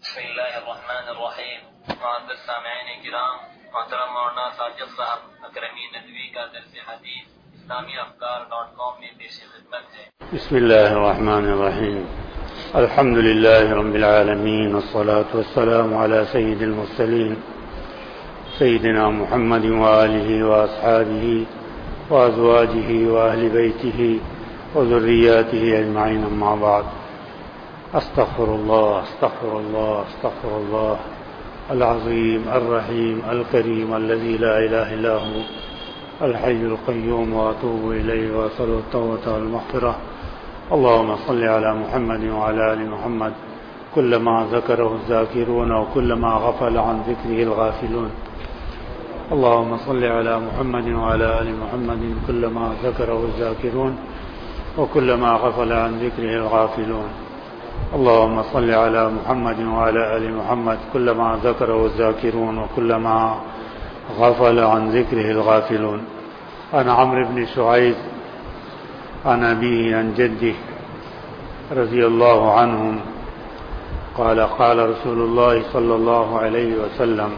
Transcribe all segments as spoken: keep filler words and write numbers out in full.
بسم اللہ الرحمن الرحیم. معزز سامعین کرام، محترم مولانا ساجد صاحب اکرمی ندوی کا درس حدیث اسلامی افکار ڈاٹ کام میں پیش خدمت ہے. بسم اللہ الرحمن الرحیم. الحمد للہ رب العالمین والصلاة والسلام علی سید المرسلین سیدنا محمد وآلہ واصحابہ وازواجہ واہل بیتہ وذریاتہ اجمعین، اما بعد. استغفر اللہ استغفر اللہ استغفر اللہ العظیم الرحیم الکریم الذی لا الہ الا هو الحی القیوم واتوب الیہ واسأل التوبة والمغفرة. اللهم صل على محمد وعلى آل محمد كلما ذكره الذاكرون وكلما غفل عن ذكره الغافلون. اللهم صل على محمد وعلى آل محمد كلما ذكره الذاكرون وكلما غفل عن ذكره الغافلون. اللهم صل على محمد وعلى آل محمد كلما ذكره الذاكرون وكلما غفل عن ذكره الغافلون. عن عمرو بن شعيب عن أبيه عن جده رضي الله عنهم قال قال رسول الله صلى الله عليه وسلم: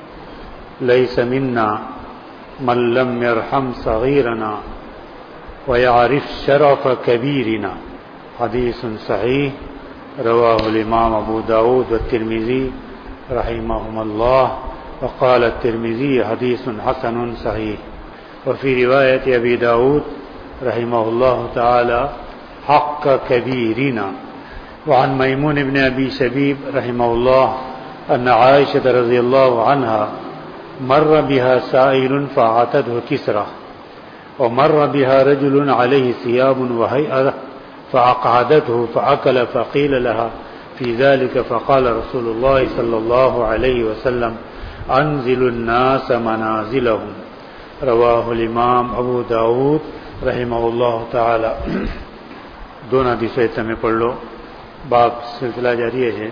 ليس منا من لم يرحم صغيرنا ويعرف شرف كبيرنا. حديث صحيح رواه الإمام أبو داود والترمذي رحمهم الله، وقال الترمذي حديث حسن صحيح. وفي رواية أبي داود رحمه الله تعالى حق كبيرنا. وعن ميمون بن أبي شبيب رحمه الله أن عائشة رضي الله عنها مر بها سائل فأعطته كسرة، ومر بها رجل عليه ثياب وهيئة فأقعدته فأكل، فقيل لها في ذلك فقال رسول الله صلى الله عليه وسلم: أنزل الناس منازلهم. رواه الإمام أبو داود رحمه الله تعالى. دونوں حدیثیں تمہیں پڑھ لو. باب سلسلہ جاری ہے.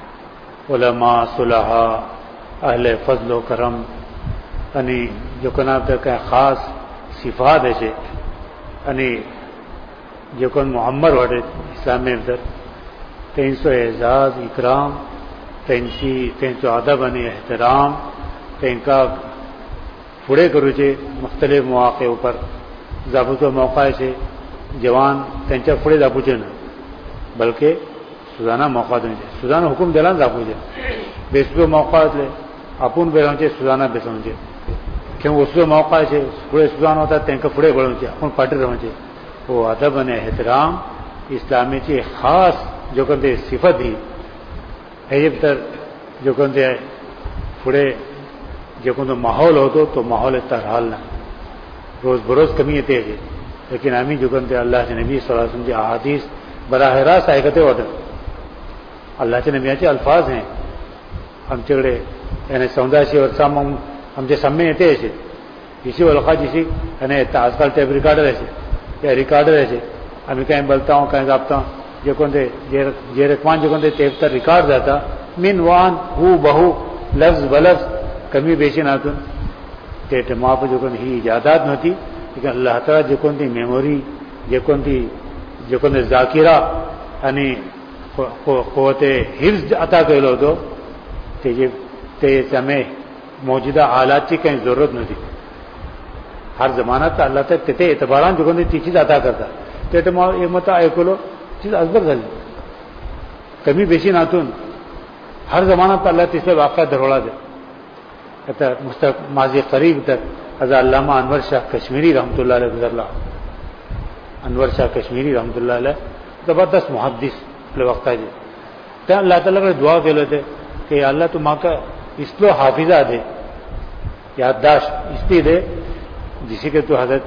علماء صلحاء اہل فضل و کرم یعنی جو کناب کا خاص صفات ہے یعنی جو کن محمد وڈے اسلام میں ادھر تین سو اعزاز اکرام تین سی تین سو ادب یعنی احترام تین کا پھڑے کرو چھے مختلف مواقع اوپر ضابط و موقع سے جوان تینچا پھڑے ضابط چھے نا بلکہ سوزانہ موقع دیں چھے سوزانہ حکم دلان ضابط چھے بیسو موقع لے اپون بیرون چھے سوزانہ بیسون چھے کیوں اس پہ موقع چھے پھڑے سوزانہ ہوتا ہے تین کا پھڑے بڑھوں چھے اپون پاٹر رہوں چھے. وہ ادب نے احترام اسلامی کی خاص جو کہتے صفت ہی ہے. تر جو کہتے پھڑے جو کہتے ماحول ہو تو تو ماحول ترحال نہ روز بروز کمی تیز ہے. لیکن ہمیں جو کہتے اللہ کے نبی صلی اللہ علیہ وسلم کی احادیث براہ راست آئے ہوتے اللہ کے نبی کے الفاظ ہیں ہم چگڑے یعنی سمداشی اور سام ہم سے سمے ایسے اسی والخا جسی یعنی آج کل ٹیپ ریکارڈر ایسے یا ریکارڈر ایسے ہمیں کہیں بلتا ہوں کہیں گاپتا ہوں جو کہتے یہ رقمان جو کہتے تیب تر ریکارڈ رہتا من وان ہو بہو لفظ بلفظ کمی بیشی ناتون تیٹ ماں پہ جو کہتے ہی ایجادات نہ ہوتی لیکن اللہ تعالیٰ جو کہتے میموری جو کہتے جو کہتے ذاکرہ یعنی قوت حفظ عطا کہلو تو تے سمے موجودہ حالات کی کہیں ضرورت نہیں تھی. ہر زمانہ تا اللہ تعالیٰ تے اعتباران جو کہتے تی چیز عطا کرتا تے ما یہ متا اے کولو چیز ازبر گل کمی بیشی ناتون ہر زمانہ تا اللہ تیسے واقعہ دروڑا دے. کہتا مستق ماضی قریب تک حضرت علامہ انور شاہ کشمیری رحمۃ اللہ علیہ گزر اللہ انور شاہ کشمیری رحمۃ اللہ علیہ زبردست محدث وقت ہے جی تے اللہ تعالیٰ کا دعا کے لیتے کہ اللہ تو ماں کا اسلو حافظہ دے یادداشت استی دے جسی کے تو حضرت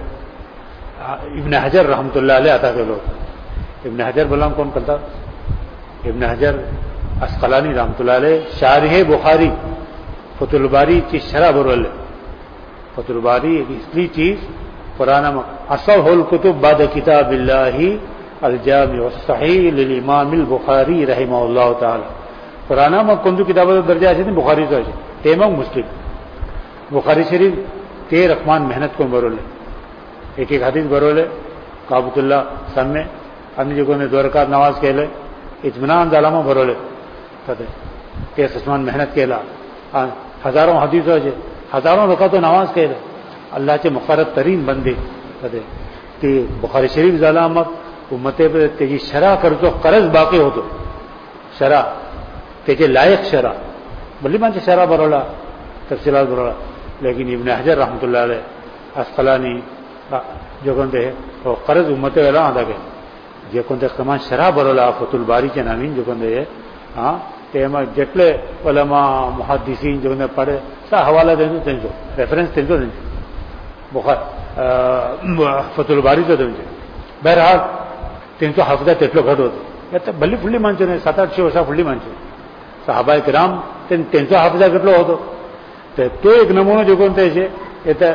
ابن حجر رحمۃ اللہ علیہ عطا کے لوگ. ابن حجر بولام کون کرتا؟ ابن حجر اسقلانی رحمۃ اللہ علیہ شارح بخاری فتح الباری چیز شرح برول فتح الباری ایک اصلی چیز قرآن اصح الکتب بعد کتاب اللہ الجامع الصحیح للامام البخاری رحمہ اللہ تعالی. قرآن میں کندو کتابوں درجہ ایسے تھے بخاری تو ایسے تیمم مسلم بخاری شریف تے رحمان محنت کو برولے ایک ایک حدیث برولے کابت اللہ سامنے अन्य जगहों में द्वारका नवाज कहले इत्मीनान जालामा भरोले कहते کہ سسمان محنت کیلا ہزاروں حدیثوں سے ہزاروں رکعت و نماز کہلا اللہ کے مقرر ترین بندے کدے کہ بخاری شریف ظلامت امتے پر تیجی شرح کر تو قرض باقی ہو تو شرح تیجے لائق شرح بلی مان سے شرح برولا تفصیلات برولا لیکن ابن حجر رحمۃ اللہ علیہ اسقلانی جو کہتے ہیں وہ قرض امتے والا ادا کہ جو کہتے کمان شرح برولا فتح الباری کے نامین جو کہتے ہیں ہاں جٹلے علماء محدثین جو کہتے پڑھے سا حوالہ دیں تو تنجو ریفرنس تنجو تنجو بخار فتح الباری تو تنجو بہرحال تین سو حفظہ تیٹلو گھٹ ہوتے یا تو بلی فلی مانچو نہیں سات آٹھ چھ ورسہ فلی مانچو صحابہ کرام تین تین سو حفظہ کتلو ہوتو تو ایک نمونہ جو کونتے ہیں یہ تو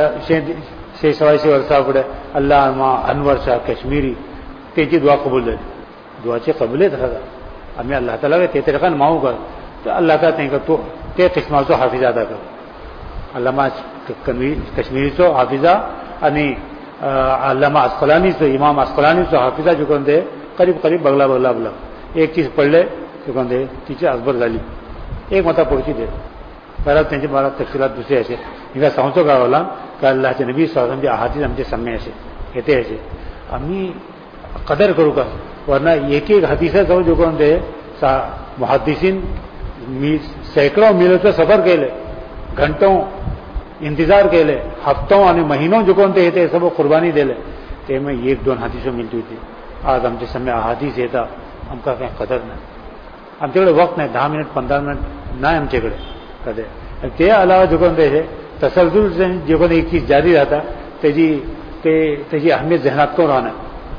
شیخ سوائی سے ورسہ پڑے اللہ علماء انور شاہ کشمیری تیجی دعا قبول دے دعا چی قبولے تھا ہمیں اللہ تعالیٰ کے تیتے رکھا نماؤں کر تو اللہ تعالیٰ تین کا تو تے قسمہ تو حافظہ ادا کر علامہ کشمیری تو حافظہ یعنی علامہ اسقلانی سے امام اسقلانی سے حافظہ جو کہتے ہیں قریب قریب بغلا بغلا بغلا ایک چیز پڑھ لے جو کہتے ہیں ٹیچر اکبر ڈالی ایک متا پہنچی دے بہرحال تین بارہ تفصیلات دوسرے ایسے ان کا سمجھو کا بولا کہ اللہ کے نبی صلی اللہ علیہ وسلم احادیث ہم سے سامنے ایسے کہتے ایسے ہمیں قدر کرو گا ورنہ ایک ایک حدیثہ سو جو کہتے ہیں محدثین سینکڑوں میلوں سے سفر کے لے گھنٹوں انتظار کے لے ہفتوں یعنی مہینوں جو کونتے تھے سب وہ قربانی دے لے کہ میں ایک دو حدیثوں ملتی تھی آج ہم جس سمے احادیث ہے تھا ہم کا کہیں قدر نہیں ہم چکڑے وقت نہیں دہ منٹ پندرہ منٹ نہ ہم چکڑے کدے کے علاوہ جو کونتے تھے تسلسل سے جو کون ایک چیز جاری رہتا تیجی تیجی اہمیت ذہنات کو رہنا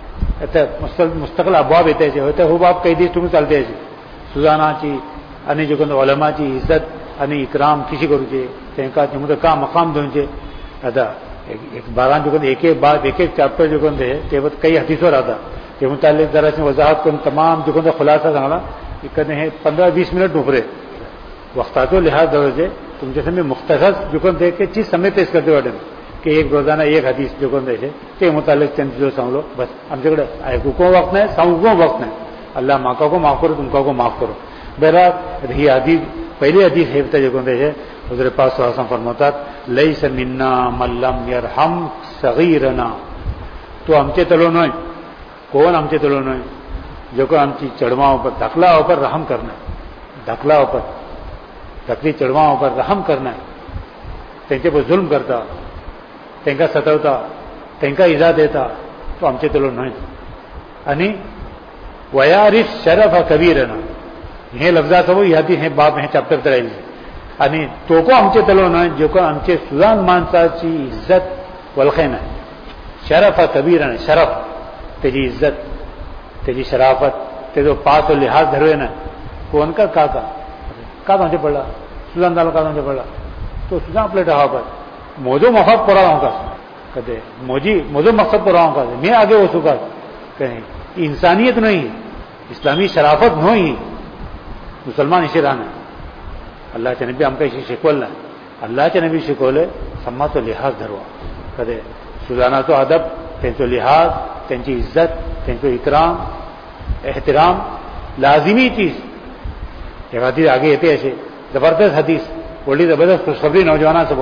مستقل ابواب ہوتے ہوتے ہو باب کئی دیش تمہیں چلتے ایسے سوزانا چی یعنی جو کون علماء چی عزت یعنی اکرام کسی کو رچے تینکا چمتے کا مقام دونچے ادا ایک باران جو کہتے ایک ایک بات ایک ایک چیپٹر جو کہتے ہیں کہ کئی حدیثوں رہتا کہ متعلق ذرا سے وضاحت کو تمام جو کہتے خلاصہ سنگانا یہ کہتے ہیں پندرہ بیس منٹ ڈوبرے وقتات و لحاظ درجے تم جیسے میں مختصر جو کہتے کہ چیز سمے پیش کرتے بیٹھے کہ ایک روزانہ ایک حدیث جو کہتے ہیں کہ متعلق چند چیزوں سمجھ لو بس ہم جگڑے کو وقت نہیں سمجھ کو وقت نہیں اللہ ماں کو معاف کرو تم کو معاف کرو بہرحال رہی حدیث پہلی حدیث ہے جو کہتے ہیں حضرت پاک صلی اللہ علیہ وسلم فرماتا لیس منا من لم یرحم صغیرنا تو ہم چے تلو نہیں کون ہم چے تلو نہیں جو کہ ہم چی چڑھواؤں پر دھکلاؤں پر رحم کرنا ہے دھکلاؤں پر دھکلی چڑھواؤں پر رحم کرنا ہے تینکے پر ظلم کرتا تینکا ستوتا تینکا ایزا دیتا تو ہم چے تلو نہیں یعنی ویارف شرف کبیرنا یہ لفظات وہ یادی ہیں باپ ہیں چیپٹر ترائی یعنی تو کو ہم چے تلو نہ جو کو ہم چے سوزان مانسا چی عزت والخین ہے شرف کبیرنا شرف تیجی عزت تیجی شرافت تیجو پاس و لحاظ دھروے نا کون کا کا کا کا ہم چے پڑھا سوزان دالو کا ہم چے پڑھا تو سوزان پلیٹ رہا پر موجو مفاد پڑھا ہوں کا کہتے موجی موجو مقصد پڑھا ہوں کا میں آگے ہو چکا کہیں انسانیت نہیں اسلامی شرافت نہیں مسلمان اسے رہنا اللہ کے نبی ہم کا اسی شکول ہے اللہ کے نبی شکولے سما تو لحاظ دھروا کدے سوزانا تو ادب تین تو لحاظ تین کی عزت تین تو اکرام احترام لازمی چیز ایک حدیث آگے ہوتے ایسے زبردست حدیث بولی زبردست خوشخبری نوجوانہ سب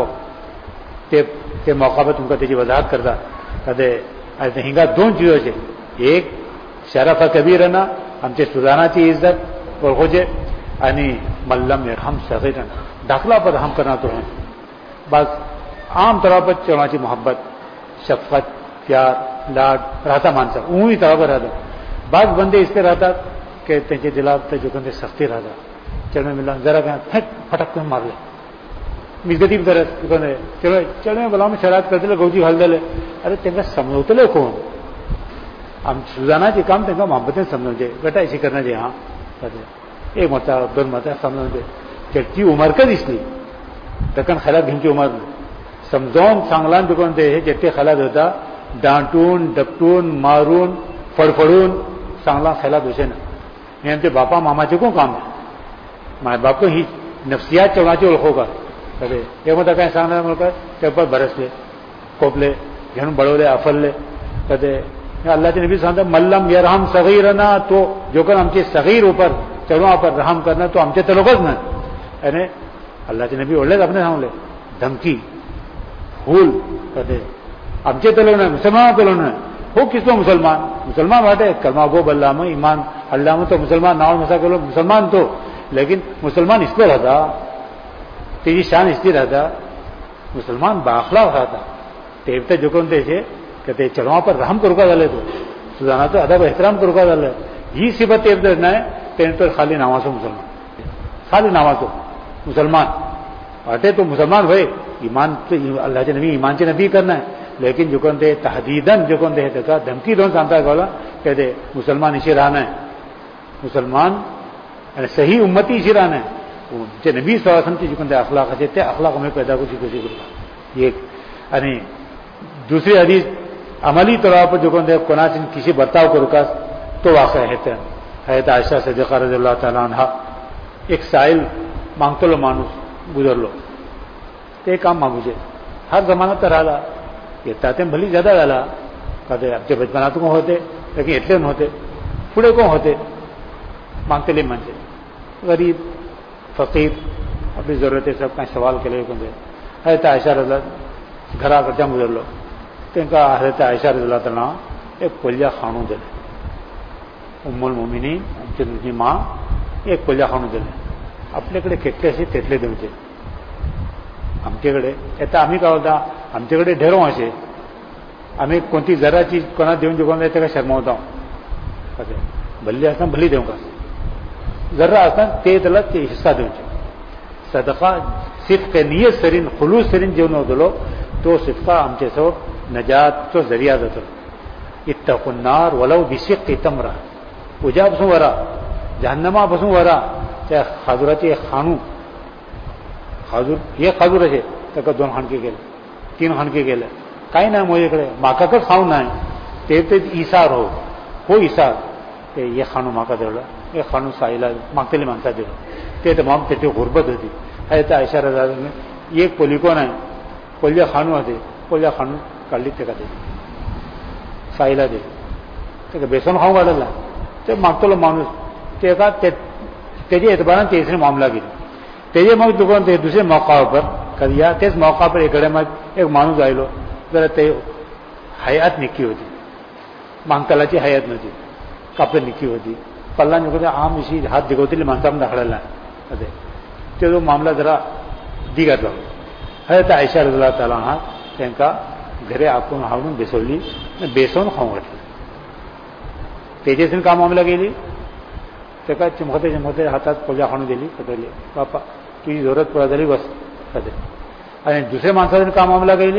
کے موقع پہ تم کا تیجی وضاحت کرتا کدے ایسے ہنگا دو چیزوں سے ایک شرف کبیر رہنا ہم سے سوزانا چی عزت اور خوجے یعنی ملم ہم صغیرا داخلہ پر ہم کرنا تو ہیں بس عام طور پر چماچی محبت شفقت پیار لاڈ رہتا مانسا اونی طرح پر رہتا بعض بندے اس پہ رہتا کہ تینچے دلاب تے جو کہتے سختی رہتا چڑھنے ملا ذرا کہ پھٹ پھٹک کے مار لے مزگتی طرح کہتے چلو چڑھنے بلا میں شرائط کرتے لے گوجی ہل دے لے ارے تینکا سمجھوتے لے کون ہم سوزانا جی کام تینکا محبتیں سمجھو جے بیٹا ایسی کرنا جی ہاں کہتے ایک متا دو متا سمجھو جے چلتی عمر کا اس لیے تکن خیالات گھنچی عمر سمزون سانگلان جو کہتے ہیں جتے خیالات ہوتا ڈانٹون ڈپٹون مارون فڑفڑون سانگلان خیالات ہوشے نا یہاں تے باپا ماما چکوں کام ہے ماں باپ کو ہی نفسیات چونا چو لکھو کا کہتے ایک متا کہیں سانگلان ملکا کہ اوپر برس لے کوپ لے جنہوں بڑھو لے افل لے کہتے اللہ کے نبی صلی اللہ علیہ وسلم ملم یرحم صغیرنا تو جو کر ہم کے صغیر اوپر चेडवां पर रहम करना तो आमचे तलोकच न्हय. आनी अल्लाचे नबी व्हडलेच आपणे सांगले धमकी फूल कदे आमचे तलो न्हय मुसलमान तलो न्हय. हो किसलो मुसलमान मुसलमान वाटे कलमा गो बल्लाम ईमान अल्लाह तो मुसलमान नाव मसा केलो मुसलमान तो लेकिन मुसलमान इसलो रहता तेजी शान इसली रहता मुसलमान बाखलाक राहता तेवते जोकोन तेचे की ते चेडवां पर रहम करूंका जाले तो सुदानाचो अदब एहतराम करूंका जाले ही सिबत तेव जर न्हय तेणे तर खाली नांवाचो मुसलमान खाली नांवाचो मुसलमान वाटे तो मुसलमान होय ईमान अल्लाहचे नबी ईमानचे नबी करना लेकिन जोकोन ते तहदीदन जोकोन ते ताका धमकी दोन सांगता गेलो की ते मुसलमान इशी राहना मुसलमान आनी सही उम्मती इशी राहना जे नबी सल्लल्लाहु अलैहि वसल्लम जोकोन ते अखलाकाचे ते अखलाक आमी पैदा करची कशी करता एक आनी दुसरी हदीस अमली तौर पर जोकोन ते कोणाची किसी बर्ताव करूका तो वाक़या है हज़रत आयशा सिद्दीक़ा रज़ियल्लाहु ताला अन्हा एक साइल मांगतलो माणूस गुजरलो ते काम मागूचे हर जमान्यात तर राहिला येता ते भली ज्यादा जाला कदे आमचे बचपनात कोण होते लेकिन इतले नव्हते पुढे कोण होते मागतले म्हणजे गरीब फकीर आपली जरूरते सब काही सवाल केले कोणते हज़रत आयशा रज़ियल्लाहु घरा कडच्यान गुजरलो तांकां हज़रत आयशा रज़ियल्लाहु ताला एक कोलया खाणू दिलें उम्मुल मोमिनीन आमची तुजी मां एक कोलया खाणू दिलें आपल्याकडे कितले असे तितले दिवचे आमचेकडे येता आमी काय होता आमचेकडे ढेरो असे आमी कोणती जराची कोणा देऊन जोकोन जाय ताका शर्मवता कशें भल्ली आसतना भली देवंक जरा आसतना ते त्याला ते हिस्सा दिवचे सदका सिद्क नियत सरीन खुलूस सरीन जेवन वतलो तो सिद्का आमचे सो नजातचो जरिया जातलो इत्तकुन नार वलव बिशिक्की तमरा उज्या पासून वरा जहन्नमा पासून वरा त्या खाजुराचे एक खाणू खाजूर एक खाजूर असे ताका दोन हाणके केले तीन हाणके केले काही नाही म्हजे कडेन म्हाकाच खावंक नाय ते ते इसार हो हो इसार ते एक खाणू म्हाका दिलो एक खाणू साईला मागतली माणसा दिलो ते तर म्हाका तेची गुरबत होती हाय त्या इशारा जालो एक पोलिको नाय पोलिया खाणू होते पोलिया खाणू काढली ताका दिली साईला दिली ताका बेसन खावंक घालला ते मागतलो माणूस तेका तेजे एतबारान तेसरी मामला गेली तेजे मग दुकान ते दुसरे मौका पर करिया तेच मौका पर इकडे मग एक माणूस आयलो जरा ते हयात निकी होती मागतलाची हयात नव्हती कापड निकी होती पल्ला निघून आम इशी हात दिगवतली माणसा पण दाखडायला असे ते जो मामला जरा दिगात लागलो हय त्या आयशा रज़ियल्लाहु ताला हा तांकां घरे आपूण हाडून बेसवली बेसवून खावंक घातली तेजेसून का मामला गेली ताका चिमखते चिमखते हातात पोजा हाणून दिली पटवली बापा तुझी जरूरत पडत जाली बस कदे आणि दुसऱ्या माणसाची का मामला गेली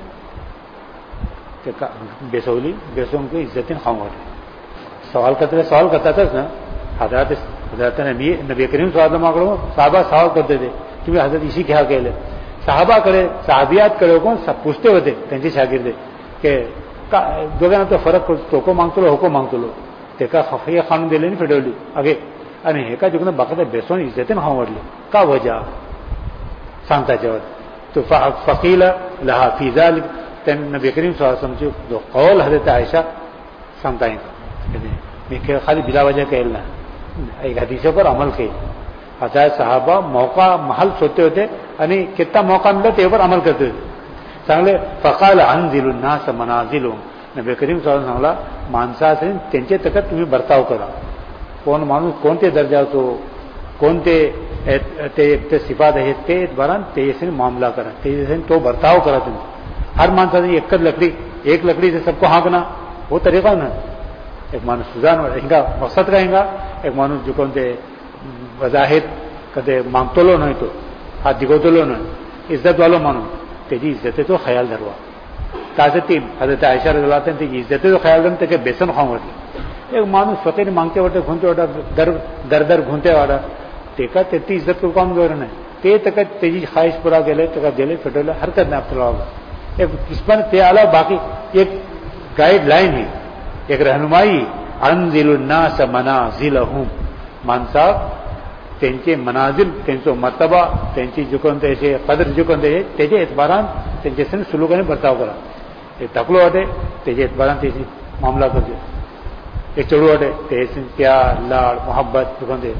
ताका बेसवली बेसवून इज्जतीन खावंक घातली सवाल करता सवाल करतातच ना हजरत हजरत नबी नबी करीम सल्लल्लाहु अलैहि वसल्लम साहबा सवाल करते थे तुम्ही हजरत इशी क्या केले साहबाकडे साहबियातकडे कोण पुछते होते त्यांचे शागिर्दे के दोघांना तो फरक तोको मागतलो होको मागतलो तेका हे खाणून दिले आणि फेडवली अगे आणि हेका जिकडे बाकी बेसवून इज्जतीन खावंक घातली का वजा सांगताच्यावर तो फकील लहा फिजाल त्यांनी नबी करीम सल्लल्लाहु अलैहि वसल्लम जो कौल हजरत आयशा सांगता येईल मी खाली बिला वजह केलं ना एक हदीस पर अमल केली हजार साहबा मौका महल सोते होते आणि कितना मौका मिळाला त्यावर अमल करते होते चांगले फकाल अनजिलु नास मनाजिलु नबी करीम सल्लल्लाहु अलैहि वसल्लम माणसा असेल त्यांचे तकत तुम्ही बर्ताव करा कोण माणूस कोणते दर्जाचो कोणते ते सिफात आहेत ते बरान तेसे मामला करा तेसे तो बर्ताव करा तुम्ही हर माणसाने एकच लकडी एक लकड़ी से सबको हाँकना वो तरीका ना एक माणूस सुजान हिंगा मकसद का हिंगा एक माणूस जो कोणते वजाहिर कदे मागतलो नाही तो हात दिगवतलो नाही इज्जत वालो माणूस त्याची इज्जतेचो ख्याल धरवा ताजे ती हजरत आयशा रज़ियल्लाहु अन्हा त्याची इज्जतेचो ख्याल धरून त्याचे बेसन खावंक घातले एक माणूस स्वतःने मागते वाटे घुंते वाटा दर दर दर घुंते वाटा तेका त्याची इज्जत करू काम गरज नाही ते तक त्याची ख्वाहिश पुरा केले तेका दिले फेटवले हरकत नाही आपल्याला एक किस्मत ते आला बाकी एक गाईडलाईन ही एक रहनुमाई अनजिलु नास मनाजिलहुम माणसा त्यांचे मनाजिल त्यांचो मर्तबा त्यांची जुकोन त्याचे कदर जुकोन त्याचे एतबारान त्यांचे सण सुलूकाने बर्ताव करा एक तकलो वाटे त्याचे एतबारान त्याची मामला करते एक चढू वाटे ते प्यार लाड मोहब्बत जुकोन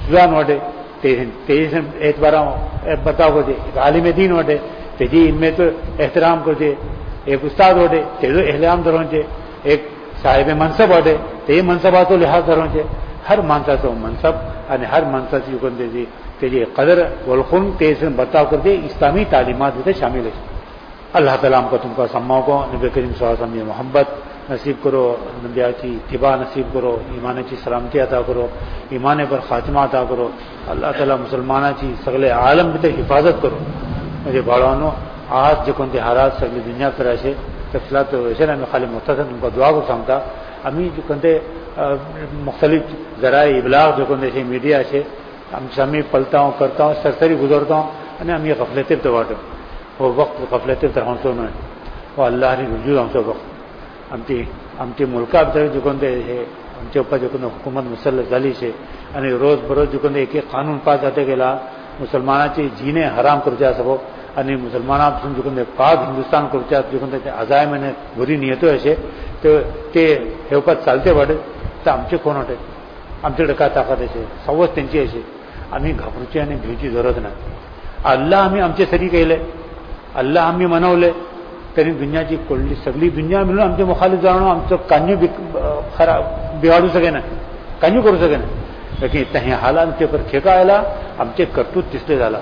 حفظان وٹے تیز اعتبار بتاؤ کو دے ایک عالم دین وٹے تیجی ان میں تو احترام کو دے ایک استاد وٹے تیزو احلام دروں چے ایک صاحب منصب وٹے تے منصبات لحاظ دروں چے ہر مانسا تو منصب یعنی ہر مانسا سے یوں دے دی تیجی قدر والخن تیز بتاؤ کر دے اسلامی تعلیمات ہوتے شامل ہے. اللہ تعالیٰ ہم کو تم کو سماؤں کو نبی کریم صلی اللہ علیہ وسلم محبت نصیب کرو، نبی کی اتباع نصیب کرو، ایمان کی سلامتی عطا کرو، ایمان پر خاتمہ عطا کرو. اللہ تعالیٰ مسلمانہ کی سگل عالم بھی حفاظت کرو. مجھے بڑھانو آج جو کنتے حالات سگلی دنیا پر ایسے تفصیلات تو ویسے نا میں خالی مختصر ان کو دعا کو سامتا امی جو کنتے مختلف ذرائع ابلاغ جو کنتے سے میڈیا سے ہم سمی پلتا ہوں کرتا ہوں سرسری گزرتا ہوں یعنی ہم یہ غفلت تو باٹو وہ وقت غفلت طرح تو میں وہ اللہ نے رجوع ہم سے وقت ہم تی ہم تی ملکہ اب جو کنتے ہے ہم کے اوپر جو کنتے حکومت مسلح ذالی سے یعنی روز بروز جو کنتے ایک ایک قانون پاس آتے کے لا مسلمانہ چی جینے حرام کر جا سکو یعنی مسلمانہ جو کنتے پاک ہندوستان کر جا جو کنتے عزائم میں بری نیتوں ایسے تو تے اوپر چلتے بڑھے تو ہم سے کون ہوتے ہم سے ڈکا طاقت ایسے سوس تنچے ایسے ہمیں گھبرچے یعنی بھیجی ضرورت نہ اللہ ہمیں ہم سے سری کہ لے اللہ ہمیں منو لے تری دنیا کی کلی سگلی دنیا ملو ہم سے مخالف جانو ہم سے کانیو خراب بگاڑو سکے نا کانیو کرو سکے نا لیکن اتنے حالات ہم کے اوپر کھیکا آئلا ہم سے کرتوت تسلے ڈالا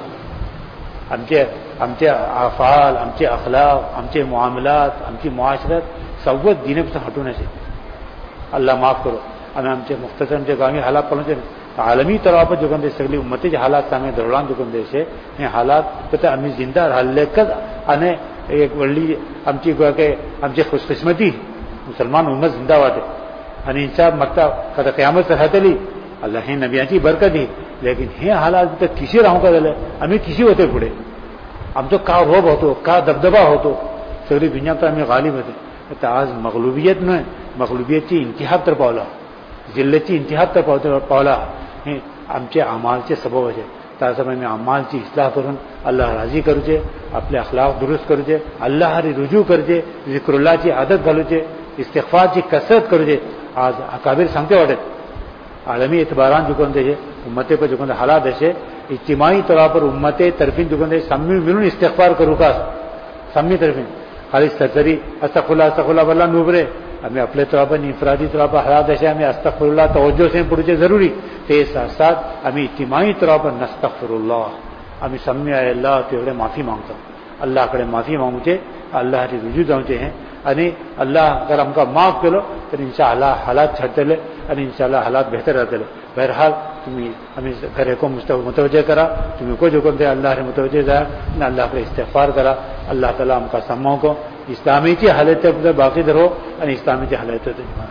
ہم سے ہم سے افعال ہم سے اخلاق ہم سے معاملات ہم کی معاشرت سوت دینے سے ہٹونے سے اللہ معاف کرو ہمیں ہم سے مختصر ہم سے گامی حالات پڑھنے سے عالمی طور پر جو کندے سگلی امتی جو حالات ہمیں دوران جو کندے سے یہ حالات پتہ ہمیں زندہ رہا لیکن آنے ایک ولی ہم چی گوا کہ ہم سے خوش قسمتی مسلمان امت زندہ واٹے یعنی انصاف مرتا کہتا قیامت سے ہاتھ لی اللہ ہی نبیان کی برکت دی لیکن یہ حالات تک کسی رہوں کا دل ہے ہمیں کسی ہوتے پڑے ہم تو کا روب ہوتو کا دبدبہ ہوتو سگلی دنیا پر ہمیں غالب ہوتے آج مغلوبیت میں مغلوبیت کی انتہا تر پاولا ذلت کی انتہا تر پاولا ہم سے اعمال سے سبب ہے تازہ میں اعمال کی اصلاح کروں اللہ راضی کرجے اپنے اخلاق درست کرجے اللہ ہری رجوع کرجے ذکر اللہ کی عادت گھلوجے استغفار کی کثرت کرجے آج اکابر سنگتے وٹے عالمی اعتباران جو کندے ہے امتے پر جو کندے حالات ایسے اجتماعی طور پر امتے طرفین جو کندے سمی ملون استغفار کرو کا سمی طرفین خالی سرسری استغفر اللہ استغفر اللہ واللہ نوبرے ہمیں اپنے طور پر انفرادی طور پر حالات ایسے ہمیں استغفر اللہ توجہ سے پڑھے ضروری تے ساتھ ساتھ ہمیں اجتماعی طور پر نستغفر اللہ ہمیں سمی آئے اللہ تیوڑے معافی مانگتا ہوں اللہ کڑے معافی مانگتے اللہ کی رجوع جاؤں ہیں یعنی اللہ اگر ہم کا معاف کرو تو انشاءاللہ حالات چھڑتے لے یعنی انشاءاللہ حالات بہتر رہتے لے. بہرحال تمہیں ہمیں گھر کو متوجہ کرا تمہیں کو جو کون دے اللہ نے متوجہ جائے نہ اللہ کا استغفار کرا. اللہ تعالیٰ ہم کا سموں کو اسلامی کی حالت باقی رہو یعنی اسلامی کی حالت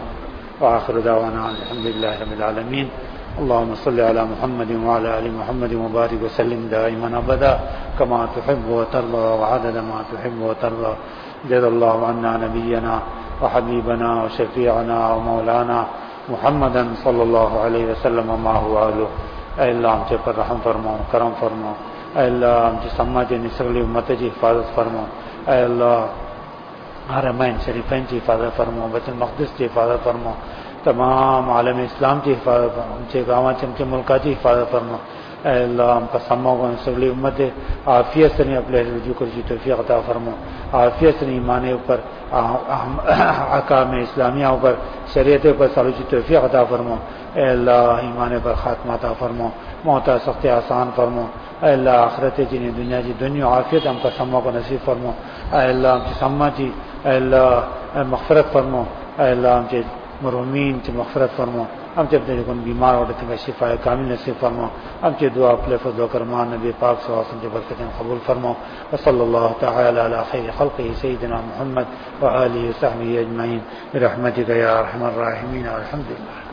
وآخر دعوانا الحمد للہ رب العالمین. اللهم صل على محمد وعلى ال محمد وبارك وسلم دائما ابدا كما تحب وترضى وعدد ما تحب وترضى. جزا الله عنا نبينا وحبيبنا وشفيعنا ومولانا محمدا صلی اللہ علیہ وسلم ما هو اهله. اے اللہ ہم سے پر رحم فرماؤ کرم فرماؤ. اے اللہ ہم سے سماج نسلی امت کی حفاظت فرماؤ. اے اللہ حرمین شریفین کی حفاظت فرماؤ. بیت المقدس کی حفاظت فرماؤ. تمام عالم اسلام کی حفاظت فرماؤ. ہم سے گاواں چمچے ملکا کی حفاظت فرماؤ. اے اللہ ہم کا سماؤ کو نسلی امت عافیت سے اپنے رجوع کر توفیق عطا فرماؤ. عافیت سے ایمان اوپر احکام اسلامیہ اوپر شریعت پر سالوچی توفیق عطا فرماؤ. اے اللہ ایمان پر خاتمہ عطا فرماؤ. موت سخت آسان فرماؤ. اے اللہ آخرت جنہیں دنیا جی دنیا عافیت ہم کا سما کو نصیب فرماؤ. اے اللہ ہم سے سما جی اے اللہ مغفرت فرماؤ. اے اللہ ہم سے مرحومین سے مغفرت فرماؤ. ہم سے اپنے کون بیمار ہوتے ہیں شفا کامل نصیب فرماؤ. ہم سے دعا اپنے فضل و کرمان نبی پاک صلی اللہ علیہ وسلم کی برکتیں قبول فرماؤ. وصلی اللہ تعالی علی خیر خلقہ سیدنا محمد وآلہ وصحبہ اجمعین برحمتک یا ارحم الراحمین. الحمد للہ.